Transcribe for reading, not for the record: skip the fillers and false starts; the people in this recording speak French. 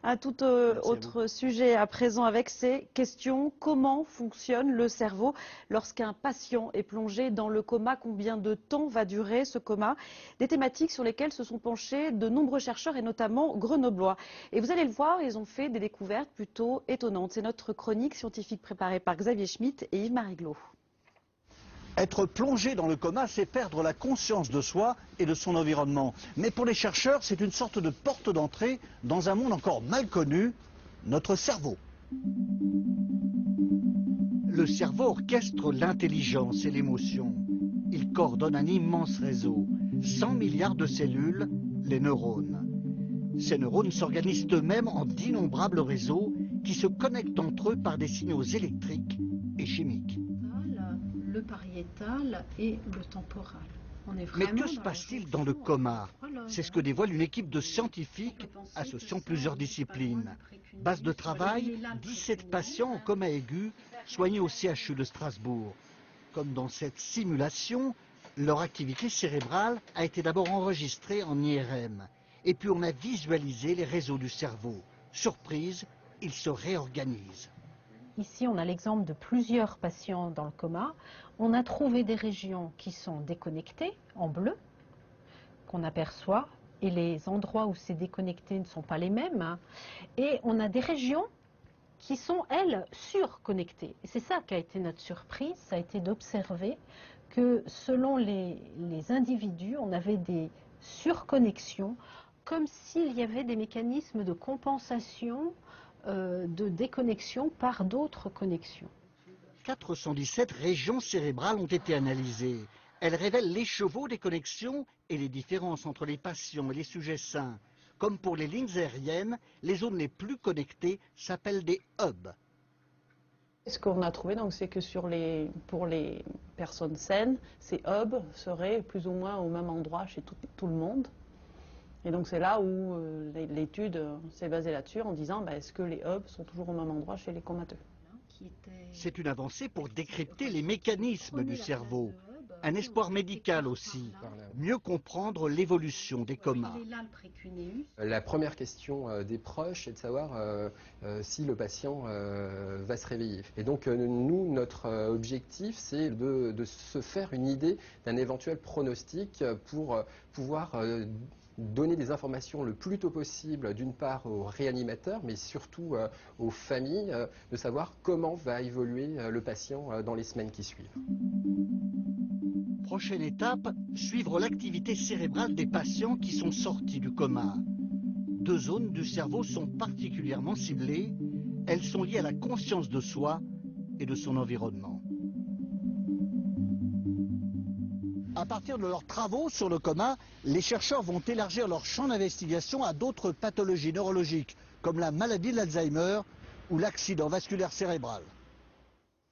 Un tout autre sujet à présent avec ces questions. Comment fonctionne le cerveau lorsqu'un patient est plongé dans le coma? Combien de temps va durer ce coma? Des thématiques sur lesquelles se sont penchés de nombreux chercheurs et notamment grenoblois. Et vous allez le voir, ils ont fait des découvertes plutôt étonnantes. C'est notre chronique scientifique préparée par Xavier Schmitt et Yves Mariglot. Être plongé dans le coma, c'est perdre la conscience de soi et de son environnement. Mais pour les chercheurs, c'est une sorte de porte d'entrée dans un monde encore mal connu, notre cerveau. Le cerveau orchestre l'intelligence et l'émotion. Il coordonne un immense réseau, 100 milliards de cellules, les neurones. Ces neurones s'organisent eux-mêmes en d'innombrables réseaux qui se connectent entre eux par des signaux électriques et chimiques. Le pariétal et le temporal. Mais que se passe-t-il dans le coma? C'est ce que dévoile une équipe de scientifiques associant plusieurs disciplines. Base de travail, 17 patients en coma aigu soignés au CHU de Strasbourg. Comme dans cette simulation, leur activité cérébrale a été d'abord enregistrée en IRM. Et puis on a visualisé les réseaux du cerveau. Surprise, ils se réorganisent. Ici, on a l'exemple de plusieurs patients dans le coma. On a trouvé des régions qui sont déconnectées, en bleu, qu'on aperçoit, et les endroits où c'est déconnecté ne sont pas les mêmes. Et on a des régions qui sont, elles, surconnectées. Et c'est ça qui a été notre surprise, ça a été d'observer que selon les individus, on avait des surconnexions, comme s'il y avait des mécanismes de compensation de déconnexion par d'autres connexions. 417 régions cérébrales ont été analysées. Elles révèlent l'écheveau des connexions et les différences entre les patients et les sujets sains. Comme pour les lignes aériennes, les zones les plus connectées s'appellent des hubs. Ce qu'on a trouvé, c'est que pour les personnes saines, ces hubs seraient plus ou moins au même endroit chez tout le monde. Et donc c'est là où l'étude s'est basée là-dessus en disant est-ce que les hubs sont toujours au même endroit chez les comateux? C'est une avancée pour décrypter les mécanismes du cerveau. Un espoir médical aussi, mieux comprendre l'évolution des comas. La première question des proches est de savoir si le patient va se réveiller. Et donc nous, notre objectif, c'est de se faire une idée d'un éventuel pronostic pour pouvoir donner des informations le plus tôt possible, d'une part aux réanimateurs, mais surtout aux familles, de savoir comment va évoluer le patient dans les semaines qui suivent. Prochaine étape, suivre l'activité cérébrale des patients qui sont sortis du coma. Deux zones du cerveau sont particulièrement ciblées. Elles sont liées à la conscience de soi et de son environnement. À partir de leurs travaux sur le coma, les chercheurs vont élargir leur champ d'investigation à d'autres pathologies neurologiques, comme la maladie de l'Alzheimer ou l'accident vasculaire cérébral.